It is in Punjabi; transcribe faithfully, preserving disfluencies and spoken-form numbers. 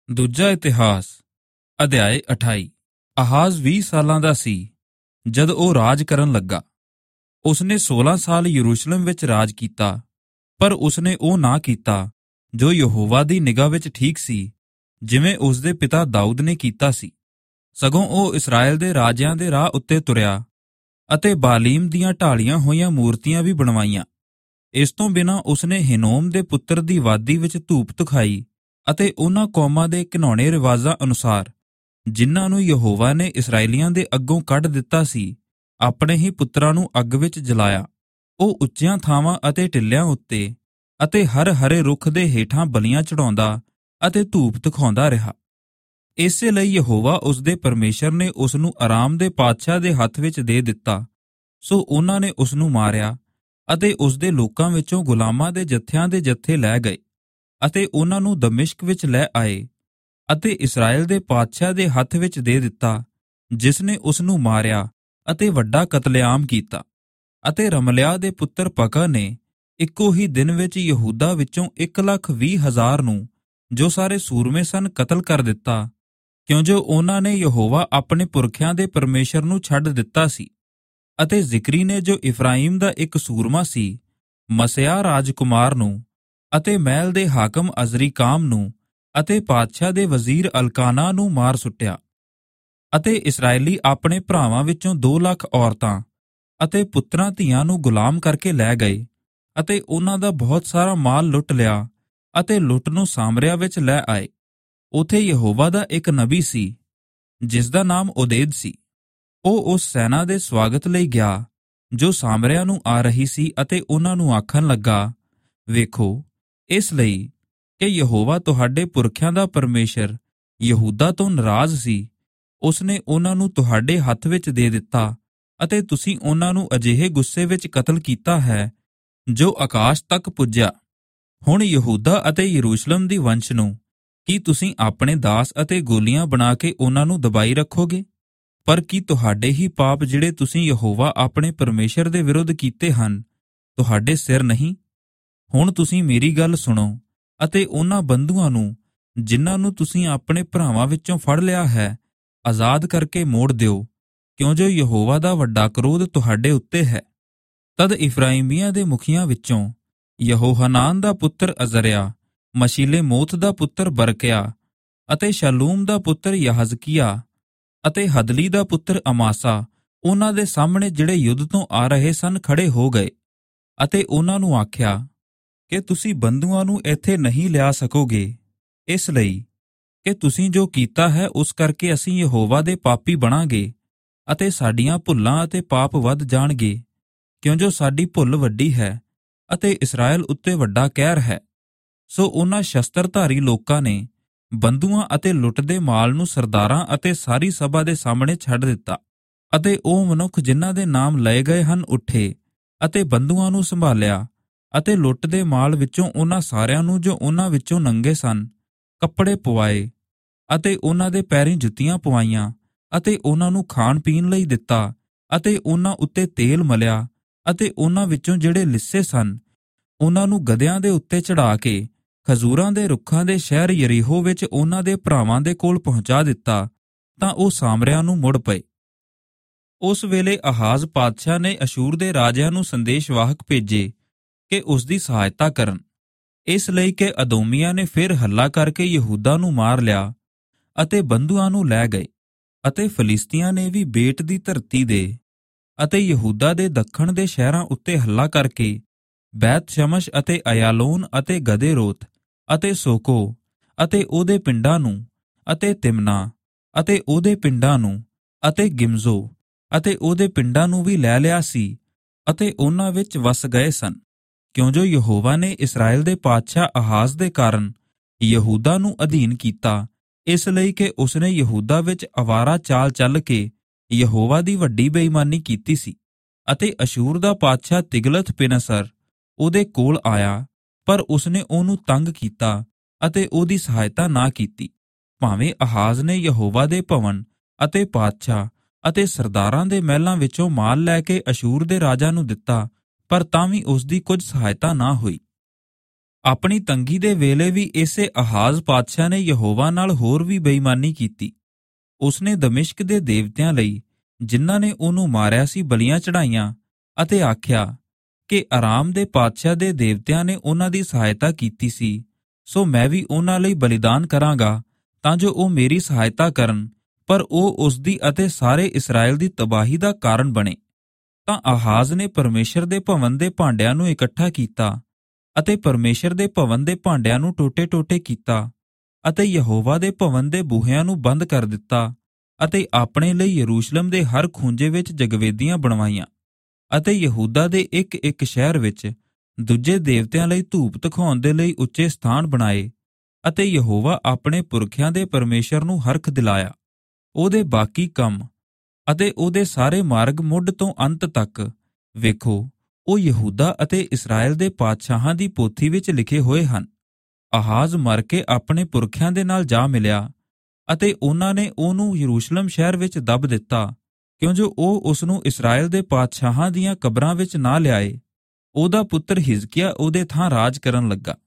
ਦੂਜਾ ਇਤਿਹਾਸ ਅਧਿਆਇ ਅਠਾਈ। ਆਹਾਜ਼ ਵੀਹ ਸਾਲਾਂ ਦਾ ਸੀ ਜਦ ਉਹ ਰਾਜ ਕਰਨ ਲੱਗਾ। ਉਸਨੇ ਸੋਲਾਂ ਸਾਲ ਯਰੂਸ਼ਲਮ ਵਿੱਚ ਰਾਜ ਕੀਤਾ, ਪਰ ਉਸਨੇ ਉਹ ਨਾ ਕੀਤਾ ਜੋ ਯਹੋਵਾ ਦੀ ਨਿਗਾਹ ਵਿੱਚ ਠੀਕ ਸੀ, ਜਿਵੇਂ ਉਸਦੇ ਪਿਤਾ ਦਾਊਦ ਨੇ ਕੀਤਾ ਸੀ। ਸਗੋਂ ਉਹ ਇਸਰਾਏਲ ਦੇ ਰਾਜਿਆਂ ਦੇ ਰਾਹ ਉੱਤੇ ਤੁਰਿਆ ਅਤੇ ਬਾਲੀਮ ਦੀਆਂ ਢਾਲੀਆਂ ਹੋਈਆਂ ਮੂਰਤੀਆਂ ਵੀ ਬਣਵਾਈਆਂ। ਇਸ ਤੋਂ ਬਿਨਾਂ ਉਸਨੇ ਹਿਨੋਮ ਦੇ ਪੁੱਤਰ ਦੀ ਵਾਦੀ ਵਿੱਚ ਧੂਪ ਦਿਖਾਈ ਅਤੇ ਉਹਨਾਂ ਕੌਮਾਂ ਦੇ ਘਿਨਾਉਣੇ ਰਿਵਾਜ਼ਾਂ ਅਨੁਸਾਰ, ਜਿਨ੍ਹਾਂ ਨੂੰ ਯਹੋਵਾ ਨੇ ਇਸਰਾਏਲੀਆਂ ਦੇ ਅੱਗੋਂ ਕੱਢ ਦਿੱਤਾ ਸੀ, ਆਪਣੇ ਹੀ ਪੁੱਤਰਾਂ ਨੂੰ ਅੱਗ ਵਿੱਚ ਜਲਾਇਆ। ਉਹ ਉੱਚੀਆਂ ਥਾਵਾਂ ਅਤੇ ਟਿੱਲਿਆਂ ਉੱਤੇ ਅਤੇ ਹਰ ਹਰੇ ਰੁੱਖ ਦੇ ਹੇਠਾਂ ਬਲੀਆਂ ਚੜਾਉਂਦਾ ਅਤੇ ਧੂਪ ਦਿਖਾਉਂਦਾ ਰਿਹਾ। ਇਸੇ ਲਈ ਯਹੋਵਾ ਉਸਦੇ ਪਰਮੇਸ਼ਰ ਨੇ ਉਸਨੂੰ ਅਰਾਮ ਦੇ ਪਾਤਸ਼ਾਹ ਦੇ ਹੱਥ ਵਿੱਚ ਦੇ ਦਿੱਤਾ। ਸੋ ਉਹਨਾਂ ਨੇ ਉਸਨੂੰ ਮਾਰਿਆ ਅਤੇ ਉਸਦੇ ਲੋਕਾਂ ਵਿੱਚੋਂ ਗੁਲਾਮਾਂ ਦੇ ਜੱਥਿਆਂ ਦੇ ਜੱਥੇ ਲੈ ਗਏ ਅਤੇ ਉਹਨਾਂ ਨੂੰ ਦਮਿਸ਼ਕ ਵਿੱਚ ਲੈ ਆਏ ਅਤੇ ਇਸਰਾਏਲ ਦੇ ਪਾਤਸ਼ਾਹ ਦੇ ਹੱਥ ਵਿੱਚ ਦੇ ਦਿੱਤਾ, ਜਿਸ ਨੇ ਉਸਨੂੰ ਮਾਰਿਆ ਅਤੇ ਵੱਡਾ ਕਤਲੇਆਮ ਕੀਤਾ। ਅਤੇ ਰਮਲਿਆ ਦੇ ਪੁੱਤਰ ਪਕਾ ਨੇ ਇੱਕੋ ਹੀ ਦਿਨ ਵਿੱਚ ਯਹੂਦਾ ਵਿੱਚੋਂ ਇੱਕ ਲੱਖ ਵੀਹ ਹਜ਼ਾਰ ਨੂੰ, ਜੋ ਸਾਰੇ ਸੂਰਮੇ ਸਨ, ਕਤਲ ਕਰ ਦਿੱਤਾ, ਕਿਉਂ ਜੋ ਉਹਨਾਂ ਨੇ ਯਹੋਵਾ ਆਪਣੇ ਪੁਰਖਿਆਂ ਦੇ ਪਰਮੇਸ਼ਰ ਨੂੰ ਛੱਡ ਦਿੱਤਾ ਸੀ। ਅਤੇ ਜ਼ਿਕਰੀ ਨੇ, ਜੋ ਇਫਰਾਈਮ ਦਾ ਇੱਕ ਸੂਰਮਾ ਸੀ, ਮਸਿਆ ਰਾਜਕੁਮਾਰ ਨੂੰ ਅਤੇ ਮਹਿਲ ਦੇ ਹਾਕਮ ਅਜ਼ਰੀਕਾਮ ਨੂੰ ਅਤੇ ਪਾਤਸ਼ਾਹ ਦੇ ਵਜ਼ੀਰ ਅਲਕਾਨਾ ਨੂੰ ਮਾਰ ਸੁੱਟਿਆ। ਅਤੇ ਇਸਰਾਏਲੀ ਆਪਣੇ ਭਰਾਵਾਂ ਵਿੱਚੋਂ ਦੋ ਲੱਖ ਔਰਤਾਂ ਅਤੇ ਪੁੱਤਰਾਂ ਧੀਆਂ ਨੂੰ ਗੁਲਾਮ ਕਰਕੇ ਲੈ ਗਏ ਅਤੇ ਉਹਨਾਂ ਦਾ ਬਹੁਤ ਸਾਰਾ ਮਾਲ ਲੁੱਟ ਲਿਆ ਅਤੇ ਲੁੱਟ ਨੂੰ ਸਾਮਰਿਆ ਵਿੱਚ ਲੈ ਆਏ। ਉਥੇ ਯਹੋਵਾ ਦਾ ਇੱਕ ਨਬੀ ਸੀ, ਜਿਸ ਦਾ ਨਾਮ ਓਦੇਦ ਸੀ। ਉਹ ਉਸ ਸੈਨਾ ਦੇ ਸਵਾਗਤ ਲਈ ਗਿਆ ਜੋ ਸਾਮਰਿਆ ਨੂੰ ਆ ਰਹੀ ਸੀ ਅਤੇ ਉਹਨਾਂ ਨੂੰ ਆਖਣ ਲੱਗਾ, ਵੇਖੋ, ਇਸ ਲਈ ਕਿ ਯਹੋਵਾ ਤੁਹਾਡੇ ਪੁਰਖਿਆਂ ਦਾ ਪਰਮੇਸ਼ਰ ਯਹੂਦਾ ਤੋਂ ਨਾਰਾਜ਼ ਸੀ, ਉਸਨੇ ਉਹਨਾਂ ਨੂੰ ਤੁਹਾਡੇ ਹੱਥ ਵਿੱਚ ਦੇ ਦਿੱਤਾ ਅਤੇ ਤੁਸੀਂ ਉਹਨਾਂ ਨੂੰ ਅਜਿਹੇ ਗੁੱਸੇ ਵਿੱਚ ਕਤਲ ਕੀਤਾ ਹੈ ਜੋ ਆਕਾਸ਼ ਤੱਕ ਪੁੱਜਿਆ। ਹੁਣ ਯਹੂਦਾ ਅਤੇ ਯਰੂਸ਼ਲਮ ਦੀ ਵੰਸ਼ ਨੂੰ ਕੀ ਤੁਸੀਂ ਆਪਣੇ ਦਾਸ ਅਤੇ ਗੋਲੀਆਂ ਬਣਾ ਕੇ ਉਹਨਾਂ ਨੂੰ ਦਬਾਈ ਰੱਖੋਗੇ? ਪਰ ਕੀ ਤੁਹਾਡੇ ਹੀ ਪਾਪ, ਜਿਹੜੇ ਤੁਸੀਂ ਯਹੋਵਾ ਆਪਣੇ ਪਰਮੇਸ਼ਰ ਦੇ ਵਿਰੁੱਧ ਕੀਤੇ ਹਨ, ਤੁਹਾਡੇ ਸਿਰ ਨਹੀਂ? ਹੁਣ ਤੁਸੀਂ ਮੇਰੀ ਗੱਲ ਸੁਣੋ ਅਤੇ ਉਹਨਾਂ ਬੰਧੂਆਂ ਨੂੰ, ਜਿਨ੍ਹਾਂ ਨੂੰ ਤੁਸੀਂ ਆਪਣੇ ਭਰਾਵਾਂ ਵਿੱਚੋਂ ਫੜ ਲਿਆ ਹੈ, ਆਜ਼ਾਦ ਕਰਕੇ ਮੋੜ ਦਿਓ, ਕਿਉਂ ਜੋ ਯਹੋਵਾ ਦਾ ਵੱਡਾ ਕਰੋਧ ਤੁਹਾਡੇ ਉੱਤੇ ਹੈ। ਤਦ ਇਫਰਾਈਮੀਆਂ ਦੇ ਮੁਖੀਆਂ ਵਿੱਚੋਂ ਯਹੋਹਨਾਨ ਦਾ ਪੁੱਤਰ ਅਜ਼ਰਿਆ, ਮਸ਼ੀਲੇਮੋਤ ਦਾ ਪੁੱਤਰ ਬਰਕਿਆ ਅਤੇ ਸ਼ਲੂਮ ਦਾ ਪੁੱਤਰ ਯਹਜ਼ਕੀਆ ਅਤੇ ਹਦਲੀ ਦਾ ਪੁੱਤਰ ਅਮਾਸਾ ਉਹਨਾਂ ਦੇ ਸਾਹਮਣੇ, ਜਿਹੜੇ ਯੁੱਧ ਤੋਂ ਆ ਰਹੇ ਸਨ, ਖੜੇ ਹੋ ਗਏ ਅਤੇ ਉਹਨਾਂ ਨੂੰ ਆਖਿਆ ਕਿ ਤੁਸੀਂ ਬੰਧੂਆਂ ਨੂੰ ਇੱਥੇ ਨਹੀਂ ਲਿਆ ਸਕੋਗੇ, ਇਸ ਲਈ ਕਿ ਤੁਸੀਂ ਜੋ ਕੀਤਾ ਹੈ ਉਸ ਕਰਕੇ ਅਸੀਂ ਯਹੋਵਾ ਦੇ ਪਾਪੀ ਬਣਾਂਗੇ ਅਤੇ ਸਾਡੀਆਂ ਭੁੱਲਾਂ ਅਤੇ ਪਾਪ ਵੱਧ ਜਾਣਗੇ, ਕਿਉਂ ਜੋ ਸਾਡੀ ਭੁੱਲ ਵੱਡੀ ਹੈ ਅਤੇ ਇਸਰਾਏਲ ਉੱਤੇ ਵੱਡਾ ਕਹਿਰ ਹੈ। ਸੋ ਉਹਨਾਂ ਸ਼ਸਤਰਧਾਰੀ ਲੋਕਾਂ ਨੇ ਬੰਧੂਆਂ ਅਤੇ ਲੁੱਟਦੇ ਮਾਲ ਨੂੰ ਸਰਦਾਰਾਂ ਅਤੇ ਸਾਰੀ ਸਭਾ ਦੇ ਸਾਹਮਣੇ ਛੱਡ ਦਿੱਤਾ। ਅਤੇ ਉਹ ਮਨੁੱਖ ਜਿਨ੍ਹਾਂ ਦੇ ਨਾਮ ਲਏ ਗਏ ਹਨ ਉੱਠੇ ਅਤੇ ਬੰਧੂਆਂ ਨੂੰ ਸੰਭਾਲਿਆ ਅਤੇ ਲੁੱਟ ਦੇ ਮਾਲ ਵਿੱਚੋਂ ਉਹਨਾਂ ਸਾਰਿਆਂ ਨੂੰ, ਜੋ ਉਹਨਾਂ ਵਿੱਚੋਂ ਨੰਗੇ ਸਨ, ਕੱਪੜੇ ਪਵਾਏ ਅਤੇ ਉਹਨਾਂ ਦੇ ਪੈਰੀਂ ਜੁੱਤੀਆਂ ਪਵਾਈਆਂ ਅਤੇ ਉਹਨਾਂ ਨੂੰ ਖਾਣ ਪੀਣ ਲਈ ਦਿੱਤਾ ਅਤੇ ਉਹਨਾਂ ਉੱਤੇ ਤੇਲ ਮਲਿਆ ਅਤੇ ਉਹਨਾਂ ਵਿੱਚੋਂ ਜਿਹੜੇ ਲਿੱਸੇ ਸਨ, ਉਹਨਾਂ ਨੂੰ ਗਧਿਆਂ ਦੇ ਉੱਤੇ ਚੜ੍ਹਾ ਕੇ ਖਜੂਰਾਂ ਦੇ ਰੁੱਖਾਂ ਦੇ ਸ਼ਹਿਰ ਯਰੀਹੋ ਵਿੱਚ ਉਹਨਾਂ ਦੇ ਭਰਾਵਾਂ ਦੇ ਕੋਲ ਪਹੁੰਚਾ ਦਿੱਤਾ, ਤਾਂ ਉਹ ਸਾਮਰਿਆਂ ਨੂੰ ਮੁੜ ਪਏ। ਉਸ ਵੇਲੇ ਆਹਾਜ਼ ਪਾਤਸ਼ਾਹ ਨੇ ਅਸ਼ੂਰ ਦੇ ਰਾਜਿਆਂ ਨੂੰ ਸੰਦੇਸ਼ਵਾਹਕ ਭੇਜੇ ਕਿ ਉਸ ਦੀ ਸਹਾਇਤਾ ਕਰਨ, ਇਸ ਲਈ ਕਿ ਅਦੋਮੀਆਂ ਨੇ ਫਿਰ ਹੱਲਾ ਕਰਕੇ ਯਹੂਦਾ ਨੂੰ ਮਾਰ ਲਿਆ ਅਤੇ ਬੰਧੂਆਂ ਨੂੰ ਲੈ ਗਏ। ਅਤੇ ਫਲਿਸਤੀਆਂ ਨੇ ਵੀ ਬੇਟ ਦੀ ਧਰਤੀ ਦੇ ਅਤੇ ਯਹੂਦਾ ਦੇ ਦੱਖਣ ਦੇ ਸ਼ਹਿਰਾਂ ਉੱਤੇ ਹੱਲਾ ਕਰਕੇ ਬੈਤ ਸ਼ਮਸ਼ ਅਤੇ ਅਯਾਲੋਨ ਅਤੇ ਗਦੇਰੋਤ ਅਤੇ ਸੋਕੋ ਅਤੇ ਉਹਦੇ ਪਿੰਡਾਂ ਨੂੰ ਅਤੇ ਤਿਮਨਾ ਅਤੇ ਉਹਦੇ ਪਿੰਡਾਂ ਨੂੰ ਅਤੇ ਗਿਮਜ਼ੋ ਅਤੇ ਉਹਦੇ ਪਿੰਡਾਂ ਨੂੰ ਵੀ ਲੈ ਲਿਆ ਸੀ ਅਤੇ ਉਹਨਾਂ ਵਿੱਚ ਵਸ ਗਏ ਸਨ, ਕਿਉਂ ਜੋ ਯਹੋਵਾ ਨੇ ਇਸਰਾਏਲ ਦੇ ਪਾਤਸ਼ਾਹ ਆਹਾਜ਼ ਦੇ ਕਾਰਨ ਯਹੂਦਾ ਨੂੰ ਅਧੀਨ ਕੀਤਾ, ਇਸ ਲਈ ਕਿ ਉਸਨੇ ਯਹੂਦਾ ਵਿੱਚ ਅਵਾਰਾ ਚਾਲ ਚੱਲ ਕੇ ਯਹੋਵਾ ਦੀ ਵੱਡੀ ਬੇਈਮਾਨੀ ਕੀਤੀ ਸੀ। ਅਤੇ ਅਸ਼ੂਰ ਦਾ ਪਾਤਸ਼ਾਹ ਤਿਗਲਥ ਪਿਨਸਰ ਉਹਦੇ ਕੋਲ ਆਇਆ, ਪਰ ਉਸਨੇ ਉਹਨੂੰ ਤੰਗ ਕੀਤਾ ਅਤੇ ਉਹਦੀ ਸਹਾਇਤਾ ਨਾ ਕੀਤੀ। ਭਾਵੇਂ ਆਹਾਜ਼ ਨੇ ਯਹੋਵਾ ਦੇ ਭਵਨ ਅਤੇ ਪਾਤਸ਼ਾਹ ਅਤੇ ਸਰਦਾਰਾਂ ਦੇ ਮਹਿਲਾਂ ਵਿੱਚੋਂ ਮਾਲ ਲੈ ਕੇ ਅਸ਼ੂਰ ਦੇ ਰਾਜਾ ਨੂੰ ਦਿੱਤਾ, ਪਰ ਤਾਂ ਵੀ ਉਸ ਦੀ ਕੁਝ ਸਹਾਇਤਾ ਨਾ ਹੋਈ। ਆਪਣੀ ਤੰਗੀ ਦੇ ਵੇਲੇ ਵੀ ਇਸੇ ਆਹਾਜ਼ ਪਾਤਸ਼ਾਹ ਨੇ ਯਹੋਵਾ ਨਾਲ ਹੋਰ ਵੀ ਬੇਈਮਾਨੀ ਕੀਤੀ। ਉਸਨੇ ਦਮਿਸ਼ਕ ਦੇ ਦੇਵਤਿਆਂ ਲਈ, ਜਿਨ੍ਹਾਂ ਨੇ ਉਹਨੂੰ ਮਾਰਿਆ ਸੀ, ਬਲੀਆਂ ਚੜਾਈਆਂ ਅਤੇ ਆਖਿਆ ਕਿ ਆਰਾਮ ਦੇ ਪਾਤਸ਼ਾਹ ਦੇ ਦੇਵਤਿਆਂ ਨੇ ਉਹਨਾਂ ਦੀ ਸਹਾਇਤਾ ਕੀਤੀ ਸੀ, ਸੋ ਮੈਂ ਵੀ ਉਹਨਾਂ ਲਈ ਬਲੀਦਾਨ ਕਰਾਂਗਾ ਤਾਂ ਜੋ ਉਹ ਮੇਰੀ ਸਹਾਇਤਾ ਕਰਨ, ਪਰ ਉਹ ਉਸਦੀ ਅਤੇ ਸਾਰੇ ਇਸਰਾਏਲ ਦੀ ਤਬਾਹੀ ਦਾ ਕਾਰਨ ਬਣੇ। ਤਾਂ ਆਹਾਜ਼ ਨੇ ਪਰਮੇਸ਼ਰ ਦੇ ਭਵਨ ਦੇ ਭਾਂਡਿਆਂ ਨੂੰ ਇਕੱਠਾ ਕੀਤਾ ਅਤੇ ਪਰਮੇਸ਼ਰ ਦੇ ਭਵਨ ਦੇ ਭਾਂਡਿਆਂ ਨੂੰ ਟੋਟੇ-ਟੋਟੇ ਕੀਤਾ ਅਤੇ ਯਹੋਵਾ ਦੇ ਭਵਨ ਦੇ ਬੂਹਿਆਂ ਨੂੰ ਬੰਦ ਕਰ ਦਿੱਤਾ ਅਤੇ ਆਪਣੇ ਲਈ ਯਰੂਸ਼ਲਮ ਦੇ ਹਰ ਖੂੰਜੇ ਵਿੱਚ ਜਗਵੇਦੀਆਂ ਬਣਵਾਈਆਂ ਅਤੇ ਯਹੂਦਾ ਦੇ ਇੱਕ-ਇੱਕ ਸ਼ਹਿਰ ਵਿੱਚ ਦੂਜੇ ਦੇਵਤਿਆਂ ਲਈ ਧੂਪ ਦਿਖਾਉਣ ਦੇ ਲਈ ਉੱਚੇ ਸਥਾਨ ਬਣਾਏ ਅਤੇ ਯਹੋਵਾ ਆਪਣੇ ਪੁਰਖਿਆਂ ਦੇ ਪਰਮੇਸ਼ਰ ਨੂੰ ਹਰਖ ਦਿਲਾਇਆ। ਉਹਦੇ ਬਾਕੀ ਕੰਮ ਅਤੇ ਉਹਦੇ ਸਾਰੇ ਮਾਰਗ ਮੁੱਢ ਤੋਂ ਅੰਤ ਤੱਕ ਵੇਖੋ, ਉਹ ਯਹੂਦਾ ਅਤੇ ਇਸਰਾਏਲ ਦੇ ਪਾਤਸ਼ਾਹਾਂ ਦੀ ਪੋਥੀ ਵਿੱਚ ਲਿਖੇ ਹੋਏ ਹਨ। ਆਹਾਜ਼ ਮਰ ਕੇ ਆਪਣੇ ਪੁਰਖਿਆਂ ਦੇ ਨਾਲ ਜਾ ਮਿਲਿਆ ਅਤੇ ਉਹਨਾਂ ਨੇ ਉਹਨੂੰ ਯਰੂਸ਼ਲਮ ਸ਼ਹਿਰ ਵਿੱਚ ਦੱਬ ਦਿੱਤਾ, ਕਿਉਂ ਜੋ ਉਹ ਉਸ ਨੂੰ ਇਸਰਾਏਲ ਦੇ ਪਾਤਸ਼ਾਹਾਂ ਦੀਆਂ ਕਬਰਾਂ ਵਿੱਚ ਨਾ ਲਿਆਏ। ਉਹਦਾ ਪੁੱਤਰ ਹਿਜ਼ਕੀਆ ਉਹਦੇ ਥਾਂ ਰਾਜ ਕਰਨ ਲੱਗਾ।